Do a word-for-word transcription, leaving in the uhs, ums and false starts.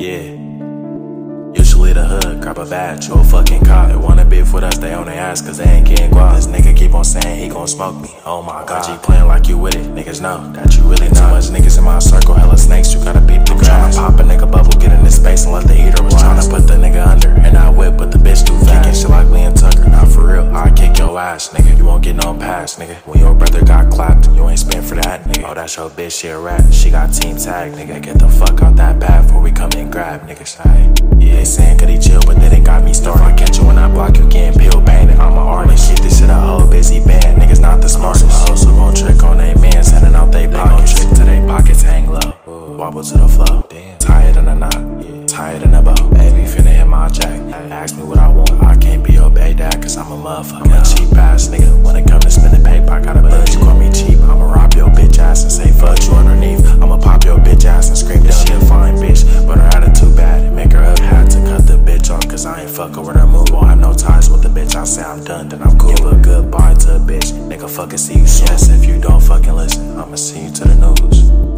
Yeah. Usually the hood, grab a badge, or a fucking cop. They wanna beef with us, they on their ass cause they ain't getting guap. This nigga keep on saying he gon' smoke me, oh my god. G playing like you with it, niggas know that you really not. Too much niggas in my circle, hella snakes, you gotta beat the grass. Tryna pop a nigga bubble, get in this space and let the heater blast. Tryna put the nigga under, and I whip, but the bitch too fast. Kicking shit like Lee and Tucker, not for real, I kick your ass, nigga. You won't get no pass, nigga. When your brother got clapped, you ain't spent for that, nigga. Oh, that's your bitch, she a rat, she got team tag, nigga. Get the fuck out that bag before we come and grab, niggas. Aye. Yeah, they saying could he chill, but then it got me started. If I catch you when I block, you getting pill banging. I'm an artist, keep this shit a whole busy band. Niggas not the smartest. My hoes who gon' trick on they mans, handing out they pockets. They gon' trick till they pockets hang low. Ooh. Wobble to the flow. Damn. Tired in a knot, yeah. Tired in a bow. Baby finna hit my jack. Ask me what I want, I can't be your bae dad, cause I'm a motherfucker. I'm a cheap ass nigga. When it come to spending paper, I got a budget. You call me cheap, I'ma rob your bitch ass and say fuck you underneath. I'ma pop your bitch ass and scream this shit fine bitch, but her attitude bad. Make her up, had to cut the bitch off, cause I ain't fucking with her move. Won't have no ties with the bitch, I say I'm done, then I'm cool. Give a goodbye to a bitch, nigga fucking see you soon. Yes, if you don't fucking listen, I'ma see you to the news.